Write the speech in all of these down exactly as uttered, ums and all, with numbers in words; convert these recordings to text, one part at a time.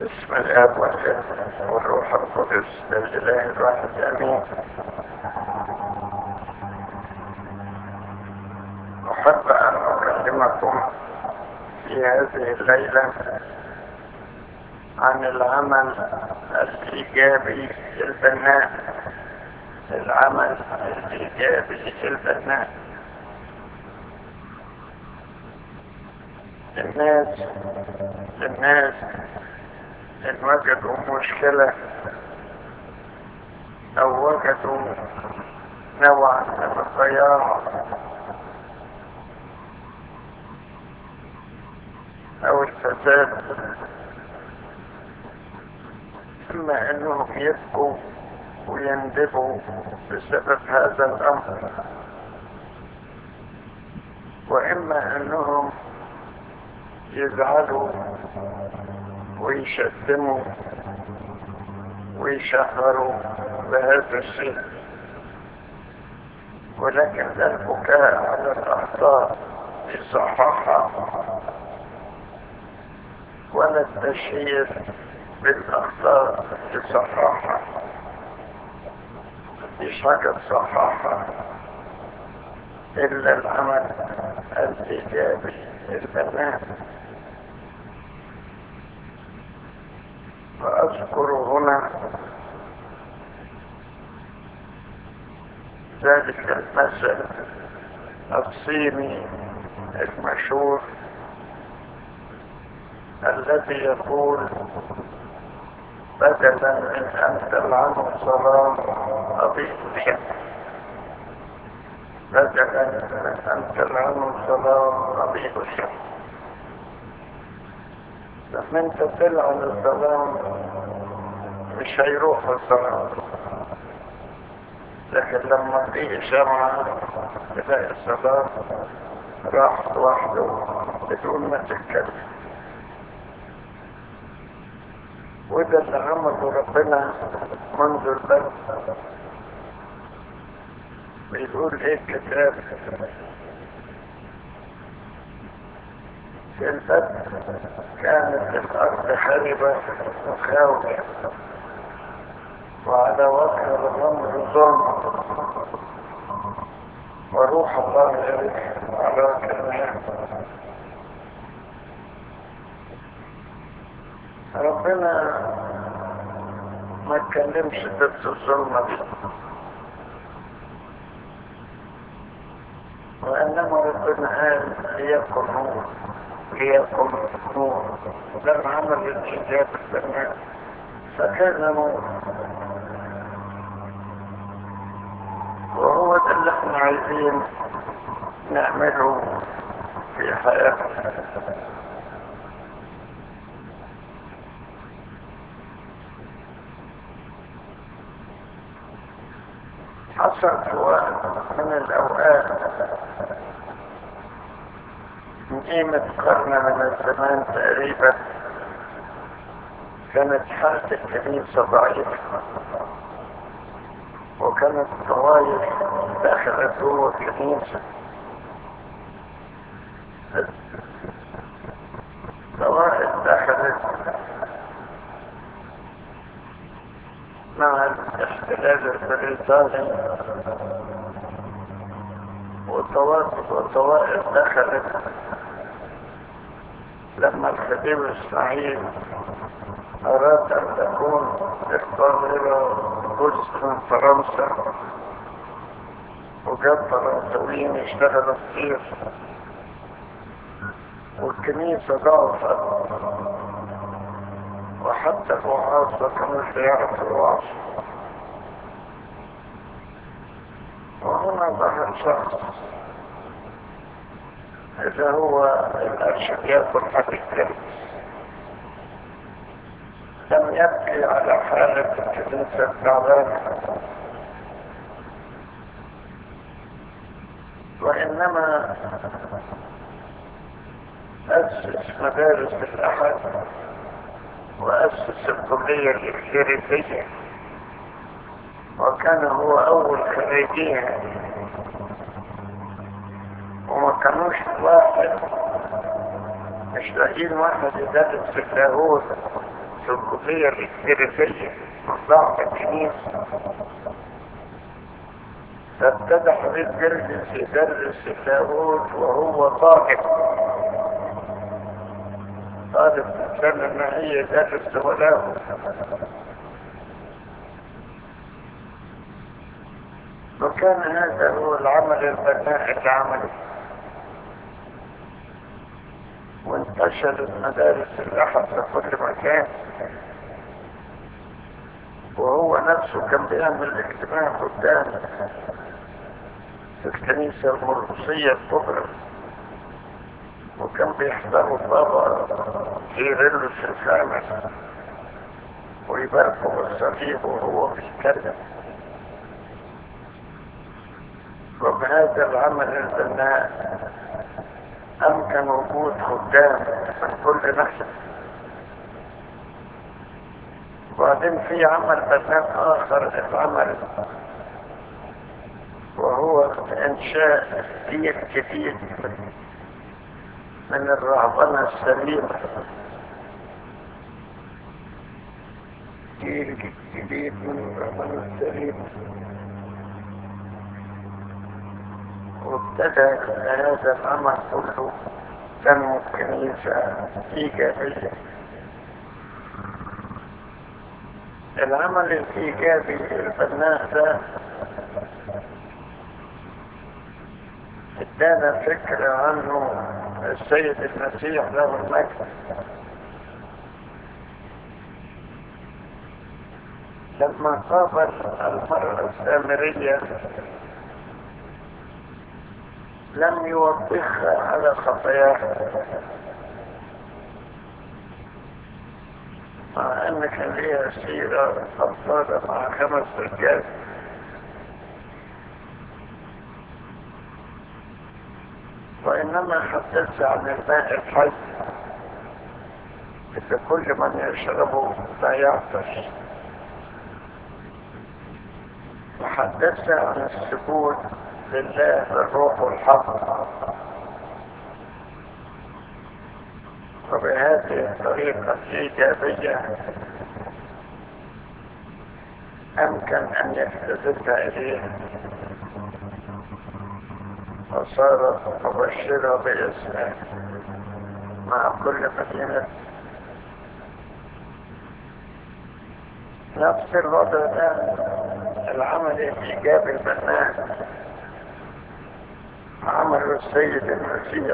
بسم الآب والابن والروح القدس الإله الواحد آمين. أحب أن أكلمكم في هذه الليلة عن العمل الإيجابي البناء. العمل الإيجابي البناء. الناس الناس إن وجدوا مشكلة أو وجدوا نوعا من الضياع أو الفساد، إما أنهم يبكوا ويندبوا بسبب هذا الأمر، وإما أنهم يزعلوا ويشتموا ويشهروا بهذا الشيء. ولكن لا البكاء على الأخطاء يصححها ولا التشهير بالأخطاء يصححها. مفيش حاجة تصححها إلا العمل الإيجابي البناء. وأذكر هنا ذلك المثل الصيني المشهور الذي يقول: بدلا من أن تلعنوا الظلام أضيء الشمس. بدلا من أن تلعنوا الظلام أضيء الشمس. لما انت تلعن الظلام مش هيروح الظلام، لكن لما تيجي شمعة تلاقي الظلام راح لوحده بدون ما تتكلم. وده اللي عمله ربنا منذ البدء. بيقول ايه الكتاب في البدء؟ كانت الأرض خربة وخاوية وعلى وجه الرمل ظلم، وروح الله يريح على وجه الماء. ربنا ما اتكلمش ضد الظلمة دي، وإنما ربنا قال: ليكن نور، ليكن نور. لما عمل الإيجاب البناء فكان نور. وهو ده اللي احنا عايزين نعمله في حياتنا. حصل في وقت من الأوقات من قيمة قرن من الزمان تقريبا كانت حالة الكنيسة ضعيفة، وكانت طوائف دخلت جوه الكنيسة. طوائف دخلت مع الاحتلال البريطاني، وطوائف وطوائف دخلت لما الخديوي اسماعيل أراد أن تكون القاهرة جزء من فرنسا، وجاب فرنساويين يشتغلوا كتير، والكنيسة ضعفت، وحتى الوعاظ ما كانوش بيعرفوا الوعظ. وهنا ظهر شخص إذا هو الأرشدياق الحقيقي لم يبكي على حالة الكنيسة التعبانة، وإنما أسس مدارس الأحد وأسس الكلية الإكليريكية، وكان هو أول خريجين، وما كانوش واحد مش لاقيين واحد يدرس في اللاهوت الثلاثية الكنيسية ضعف الكنيسة. فابتدى حبيب جرجس يدرس اللاهوت وهو طالب طالب سنة ما هي يدرس ولاهوت. وكان هذا هو العمل البناء اللي عمله، وانتشرت مدارس الأحد في كل مكان، وهو نفسه كان بيعمل اجتماع قدام في الكنيسة المرقسية الكبرى، وكان بيحضروا بابا كيرلس الخامس ويباركوا بالصليب وهو بيتكلم. وبهذا العمل البناء أمكن وجود خدام من كل ناحية. وبعدين في عمل بناء آخر اتعمل، وهو إنشاء جيل جديد من الرهبنة السليمة، جيل جديد من الرهبنة السليمة. وابتدى هذا العمل كله تنمو الكنيسة إيجابية. العمل الإيجابي البناء ده ادانا فكرة عنه السيد المسيح له المجد لما قابل المرأة السامرية لم يوبخها على خطاياها، مع ان كان ليها سيرة فضالة مع خمس رجال، وانما حدث عن الماء الحي اللي كل من يشربه لا يعطش، وحدث عن السجود لله بالروح والحق. وبهذه الطريقة الإيجابية أمكن أن يجتذبها إليه، وصارت مبشرة باسمه مع كل مدينة. نفس الوضع ده العمل الإيجابي البناء عمل السيد المسيح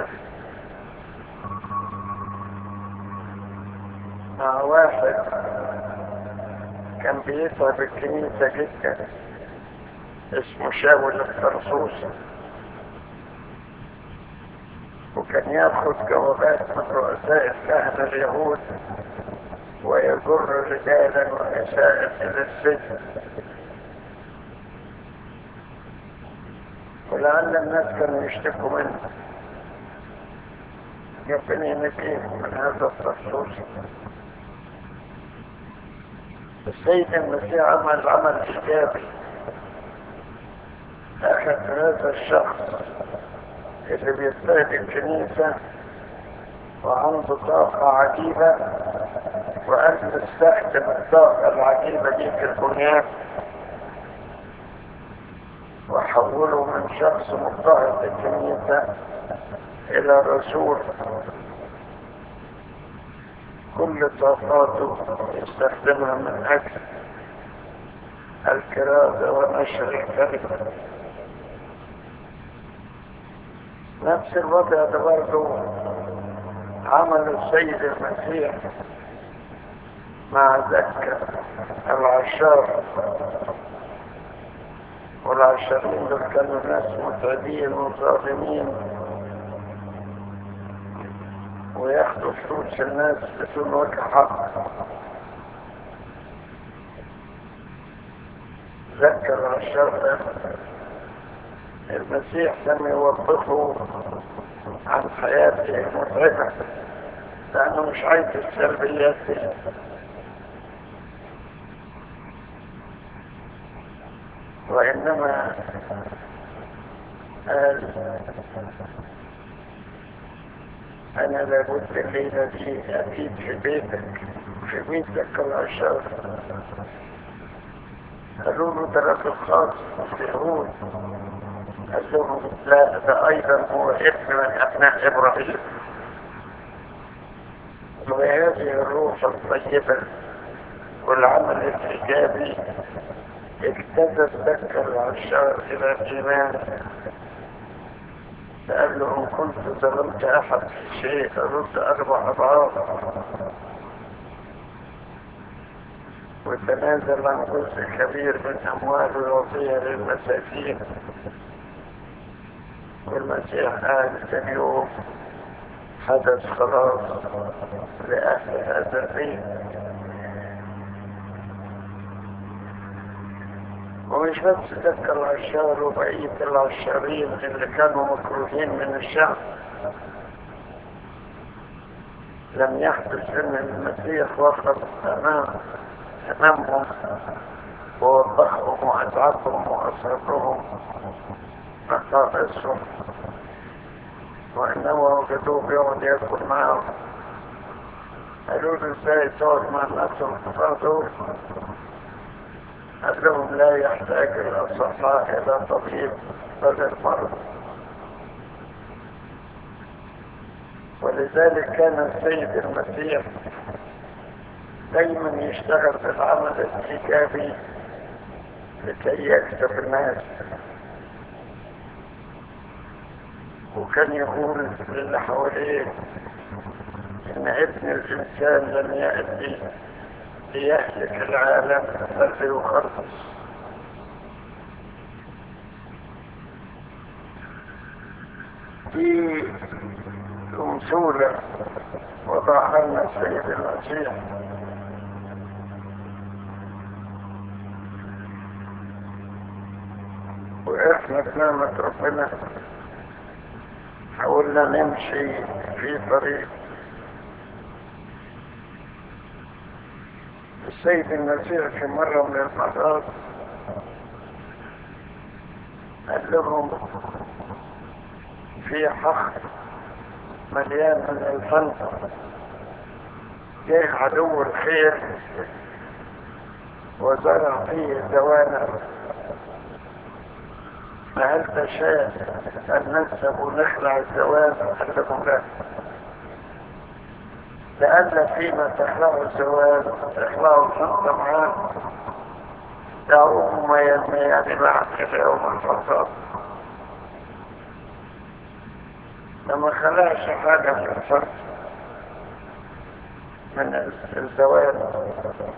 مع واحد كان بيتعب الكنيسة جدا اسمه شاول الطرسوسي، وكان ياخد جوابات من رؤساء الكهنة اليهود ويجر رجالا ونساء الى السجن، ولعل الناس كانوا يشتكوا منه، ربنا ينجيهم من هذا الطرسوسي. السيد المسيح عمل عمل إيجابي، أخذ هذا الشخص اللي بيجتهد الكنيسة وعنده طاقة عجيبة، وأن تستخدم الطاقة العجيبة دي في البنيان، وحوله من شخص مضطهد الكنيسة إلى رسول كل طاقاته يستخدمها من أجل الكرازة ونشر الكلمة. نفس الوضع ده برضه عمل السيد المسيح مع زكا العشار، والعشارين دول كانوا ناس متعبين وظالمين وياخدوا فلوس الناس بدون وجه حق. زكا العشار ده المسيح لم يوبخه عن حياته المتعبة لأنه مش عايز السلبيات دي، وإنما قال أنا لابد الليلة دي أكيد في بيتك في مين ذكر العشار؟ قالوا له ده راجل خاص في اليهود. قال لهم لا، ده ايضا هو ابن من ابناء ابراهيم. وبهذه الروح الطيبة والعمل الايجابي اجتذب ذكر العشار الى الايمان. قال له ان كنت ظلمت احد في شيء رد اربع اضعاف، وتنازل عن جزء كبير من امواله الوصية للمساكين. والمسيح قال في اليوم حدث خلاص لأهل هذا البيت. ومش بس ذكر العشار وبقية العشارين اللي كانوا مكروهين من الشعب، لم يحدث ان المسيح وقف امام امامهم ووضحهم واتعبهم واصرفهم مقاصدهم، وانما وجدوه بيقعد ياكل معهم. قالوا له ازاي تقعد مع الناس الكفار؟ قال لهم لا يحتاج الاصحاء الى طبيب بل المرض. ولذلك كان السيد المسيح دايما يشتغل في العمل الايجابي لكي يكسب الناس. وكان يقول للي حواليه ان ابن الانسان لم يأتي ليهلك العالم بل ليخلص. دي أمثلة وضعها لنا السيد المسيح. واحنا بنعمة ربنا حاولنا نمشي في طريق السيد المسيح. في مرة من المرات قال لهم في حق مليان من الفن، جاء عدو الخير وزرع فيه الزوانر، فهل تشاء أن ننسب ونخلع الزوانر؟ قال لهم لا، لأن فيما تخلعوا الزوانر تخلعوا الفن معاه، دعوهما ينميان معا إلى يوم الفصاد. لما خلعش حاجة من الفرد من الزوانر،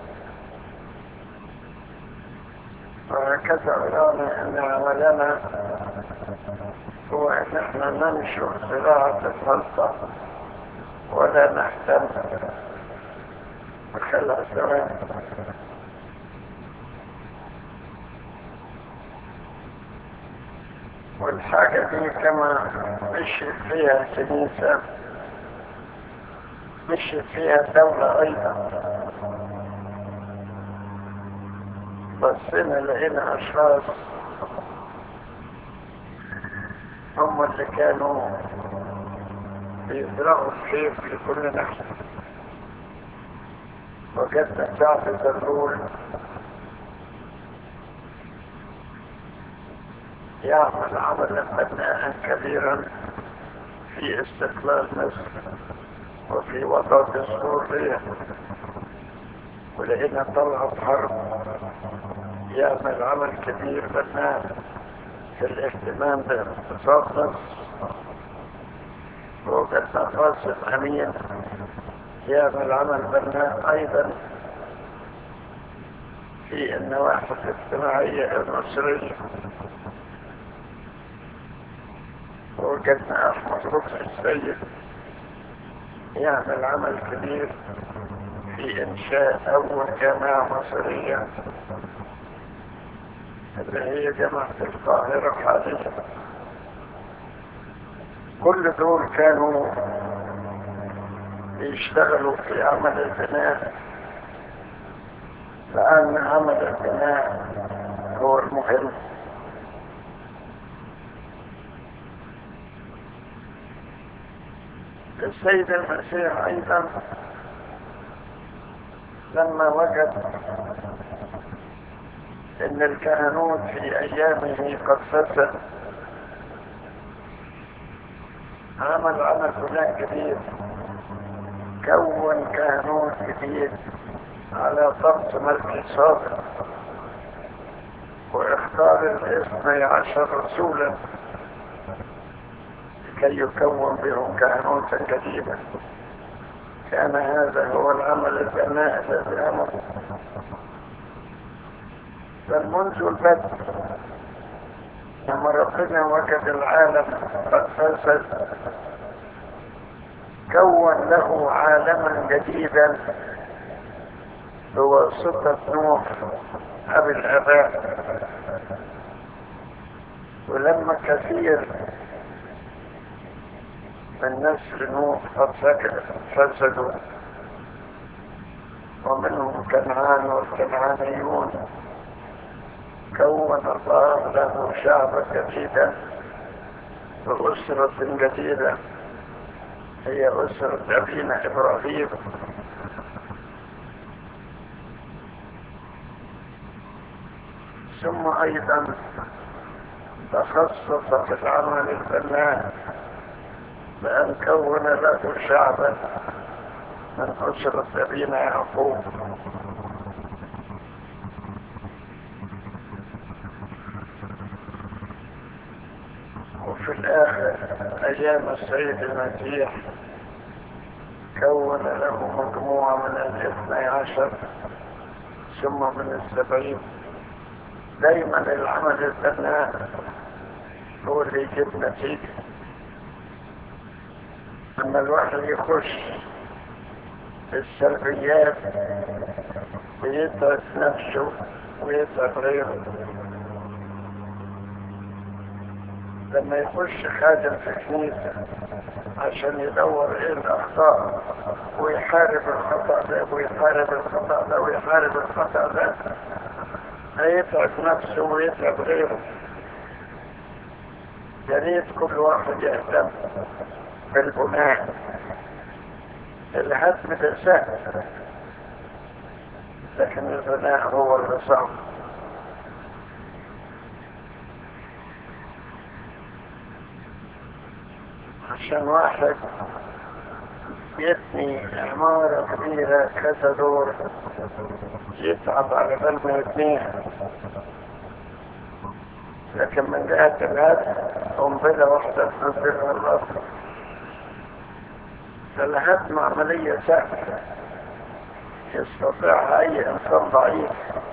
وهكذا أرانا أن عملنا هو أن احنا ننشر زراعة الفلسفة ولا نهتم بخلع الزوانر. والحاجة دي كما مشيت فيها الكنيسة مشيت فيها الدولة أيضا. بصينا لقينا أشخاص هم اللي كانوا بيزرعوا الخير في كل ناحية. وجدنا شعب زرلول يعمل عملا بناء كبيرا في استقلال مصر وفي وضع السورية. ولقينا طلعت حرب يعمل عمل كبير بناء في الاهتمام باقتصاد مصر. ووجدنا قاسم أمين يعمل عمل بناء أيضا في النواحي الاجتماعية المصرية. ووجدنا أحمد رفعت السيد يعمل عمل كبير في إنشاء أول جامعة مصرية اللي هي جامعة القاهرة حاليا. كل دول كانوا يشتغلوا في عمل البناء، لأن عمل البناء هو المهم. السيد المسيح أيضا لما وجد ان الكهنوت في ايامه قد فسد عمل عمل فلان جديد، كون كهنوت جديد على طقس ملك صادق، واختار الاثني عشر رسولا لكي يكون بهم كهنوتا جديدا. كان هذا هو العمل البناء الذي عمله. بل منذ البدء لما ربنا وجد العالم قد فسد كون له عالما جديدا بواسطة نوح أبي الآباء. ولما كثير من نسل نوح قد فسدوا ومنهم كنعان والكنعانيون، كون الله له شعبا جديدا بأسرة جديدة هي أسرة أبينا إبراهيم. ثم أيضا تخصص في العمل البناء بأن كون له شعبا من أسرة أبينا يعقوب. وفي الآخر أيام السيد المسيح كون له مجموعة من الاثني عشر ثم من السبعين. دايما العمل البناء هو اللي يجيب نتيجة. لما الواحد يخش في السلبيات ويتعب نفسه ويتعب غيره. لما يخش خادم في كنيسة عشان يدور ايه الاخطاء ويحارب الخطأ ده ويحارب الخطأ ده ويحارب الخطأ ده، هيتعب نفسه ويتعب غيره. يا ريت كل واحد يهتم بالبناء. الهدم ده سهل، لكن البناء هو اللي صعب. عشان واحد يبني عمارة كبيرة كذا دور يتعب على بال ما يبنيها، لكن من جهة الهدم قنبلة واحدة تنزلها الأرض. فالهدم عملية سهلة يستطيعها أي إنسان ضعيف،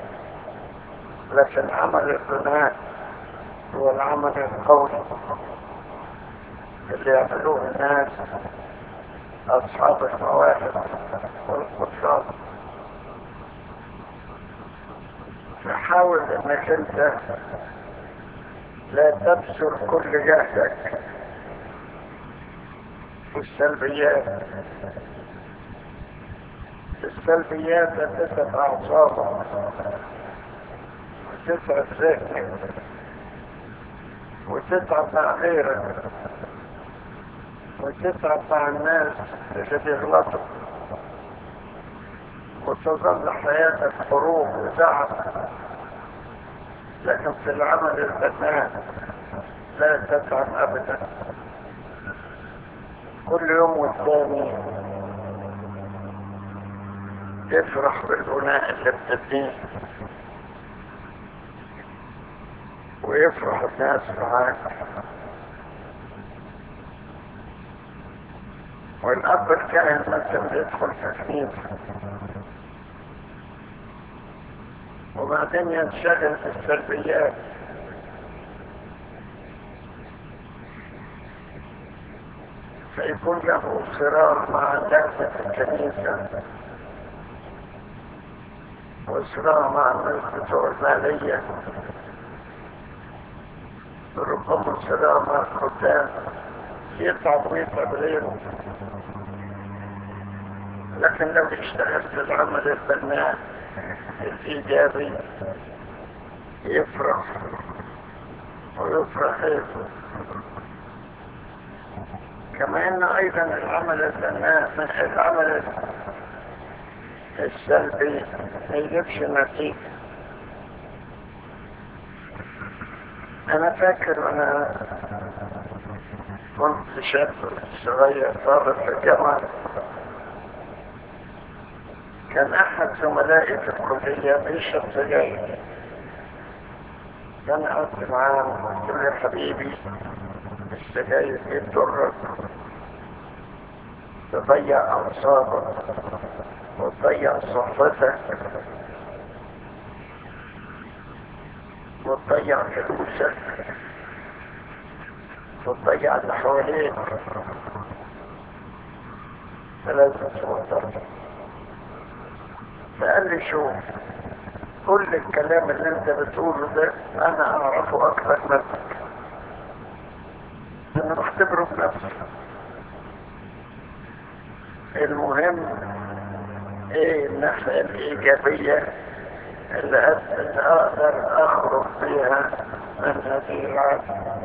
لكن عمل البناء هو العمل القوي اللي يعملوه الناس أصحاب المواهب والقدرات. فحاول انك انت لا تبذل كل جهدك في السلبيات. السلبيات تتعب أعصابك وتتعب ذهنك وتتعب مع غيرك وتتعب مع الناس اللي بيغلطوا، وتظل حياتك حروب وتعب. لكن في العمل البناء لا تتعب ابدا. كل يوم والثاني تفرح بالبناء اللي بتبنيه ويفرح الناس معاك. والأب الكاهن مثلا يدخل في كنيسة وبعدين ينشغل في السلبيات، فيكون له صراع مع دعوة الكنيسة وصراع مع الناس بتوع المالية، وربما صراع مع الخدام، يتعب ويتعب غيره. لكن لو اشتغلت العمل البناء الإيجابي يفرح ويفرح غيره. كما ان ايضا العمل البناء من العمل السلبي ما يجيبش نتيجة. أنا فاكر أنا كنت شاب صغير طالب في الجامعة، كان أحد زملائي في الكلية بيشرب سجاير، فأنا قعدت معاه وقلت له: يا حبيبي، السجاير دي تضرك، تضيع أعصابك وتضيع صحتك وتضيع فلوسك وتضيع اللي حواليك، فلازم توقف. فقال لي: شوف، كل الكلام اللي انت بتقوله ده انا اعرفه اكثر منك، انا بختبره بنفسي. المهم ايه الناحية الايجابية اللي اقدر اخرج فيها من هذه العادة.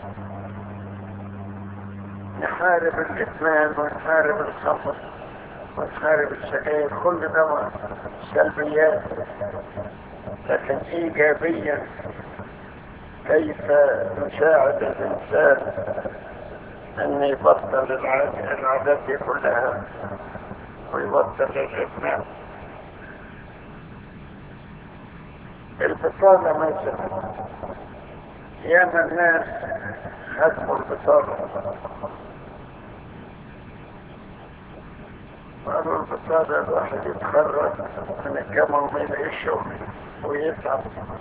نحارب الادمان ونحارب الخمر ونحارب السجاير، كل ده سلبيات، لكن ايجابيا كيف نساعد الانسان ان يبطل العادات دي كلها ويبطل الادمان. البطالة مثلا، ياما الناس هدموا البطالة، قالوا البطالة الواحد يتخرج من الجامعة وما يلاقيش شغل ويتعب،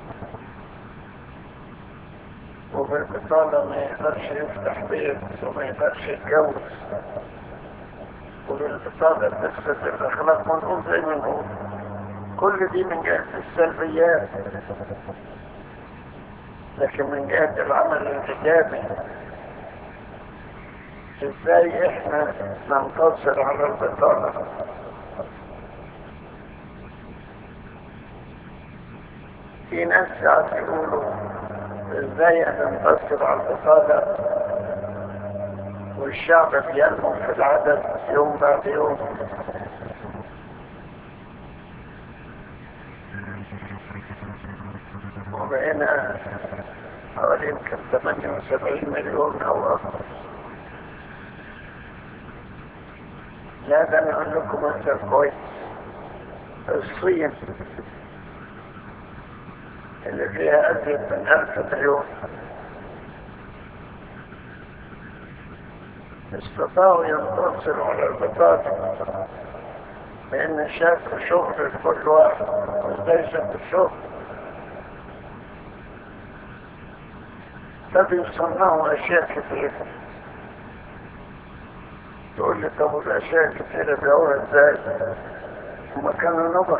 وبالبطالة ما يقدرش يفتح بيت وما يقدرش يتجوز، وبالبطالة تفسد الأخلاق، ونقول زي ما نقول كل دي من جهة السلبيات. لكن من جهة العمل الإيجابي، ازاي احنا ننتصر على البطالة؟ في ناس ساعات يقولوا: ازاي ننتصر على البطالة والشعب بينمو في العدد يوم بعد يوم؟ وبقينا حوالي يمكن ثمانية وسبعين مليون او اكثر. لا، ده انا اقول لكم مثل كويس. الصين اللي فيها ازيد من الف مليون استطاعوا ينتصروا على البطالة لان شافوا شغل لكل واحد. وازاي شافوا الشغل؟ فبيصنعوا اشياء كثيرة. تقول لي: طب الاشياء كثيرة بيعوها ازاي؟ هما كانوا نبغ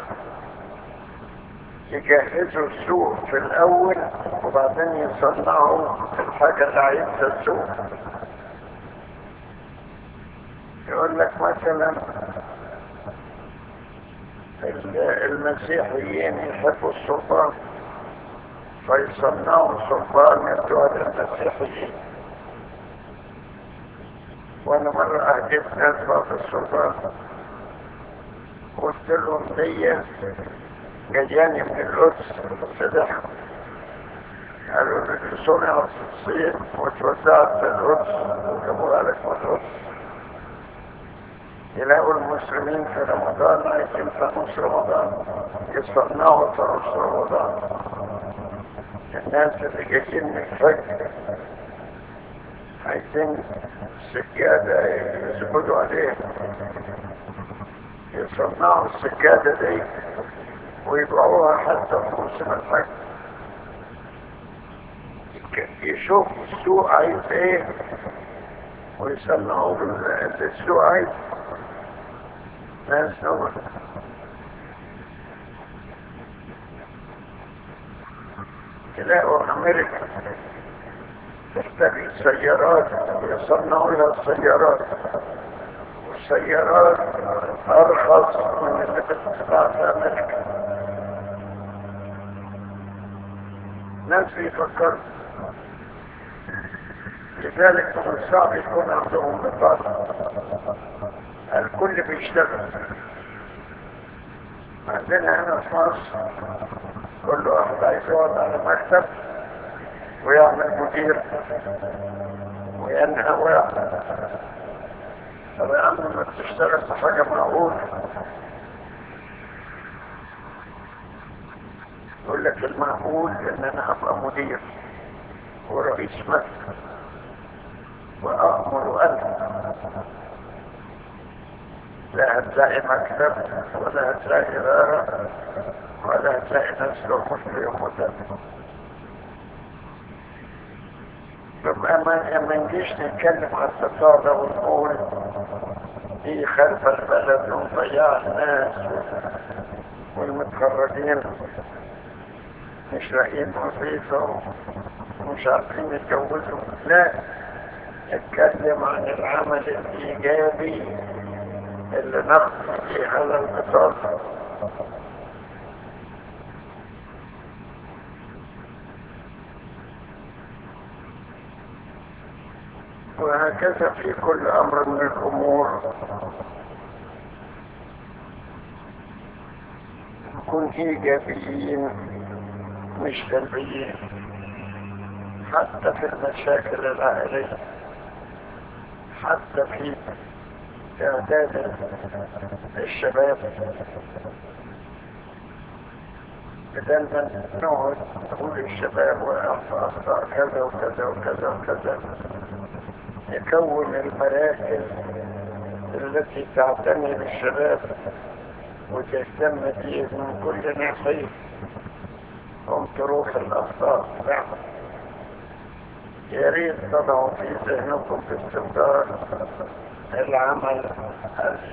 يجهزوا السوق في الاول وبعدين يصنعوا الحاجة اللي عايزها السوق. يقول لك مثلا المسيحيين يحبوا السلطان، فيصنعوا سلطان يدوها للمسيحيين. وانا مرة اهديت ناس بعض السلطان، قلت لهم: دي جاياني من القدس. فضحكوا، قالوا لي: صنعت في الصين وتوزعت في القدس وجابوها لك من القدس. يلاقوا المسلمين في رمضان عايزين فانوس رمضان، يصنعوا فانوس رمضان. الناس اللي جايين من الفجر عايزين سجادة يسجدوا عليها، يصنعوا السجادة دي ويبيعوها حتى في موسم الحج. يشوف السوق عايز ايه ويصنعوا اللي السوق عايز. ناس نور. تلاقوا امريكا تشتري سيارات ويصنعوا لها السيارات، والسيارات ارخص من اللي بتتصنع في امريكا. ناس بيفكروا. لذلك من الصعب يكون عندهم بطاقة. الكل بيشتغل عندنا هنا في مصر كل واحد عايز يقعد على مكتب ويعمل مدير وينهى ويعمل. طب يا عم ما تشتغل في حاجة معقولة. يقول لك المعقول ان انا ابقى مدير ورئيس مكتب وأأمر وأنهى. لا هتلاقي مكتب ولا هتلاقي إدارة ولا هتلاقي ناس يوم في يوم ده. يبقى ما ما نجيش نتكلم عن التصالح ونقول دي خلف البلد وضياع الناس والمتخرجين مش لاقيين وظيفة ومش عارفين يتجوزوا. لا، اتكلم عن العمل الإيجابي اللي نقضي فيه هذا التصالح. وهكذا في كل أمر من الأمور نكون إيجابيين مش سلبيين. حتى في المشاكل العائلية، حتى في إعداد الشباب، بدل ما نقعد نقول الشباب وقع في أخطاء كذا وكذا وكذا وكذا، يكون المراكز التي تعتني بالشباب وتهتم بيه من كل ناحية، هم تروح الأخطاء فعلا. يا ريت تضعوا في ذهنكم باستمرار العمل